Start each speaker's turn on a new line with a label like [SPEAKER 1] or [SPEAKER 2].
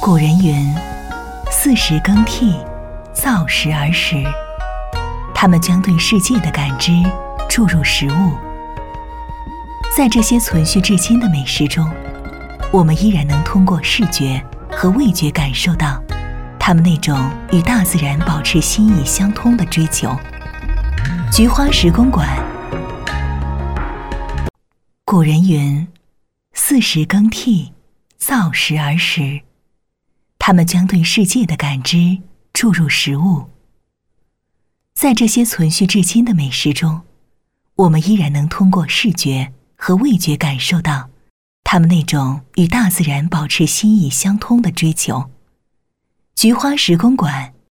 [SPEAKER 1] 古人云：“四时更替，造时而食。”他们将对世界的感知注入食物。在这些存续至今的美食中，我们依然能通过视觉和味觉感受到他们那种与大自然保持心意相通的追求。菊花石公馆。古人云：“四时更替，造时而食。”他们将对世界的感知注入食物。在这些存续至今的美食中，我们依然能通过视觉和味觉感受到他们那种与大自然保持心意相通的追求。菊花石公馆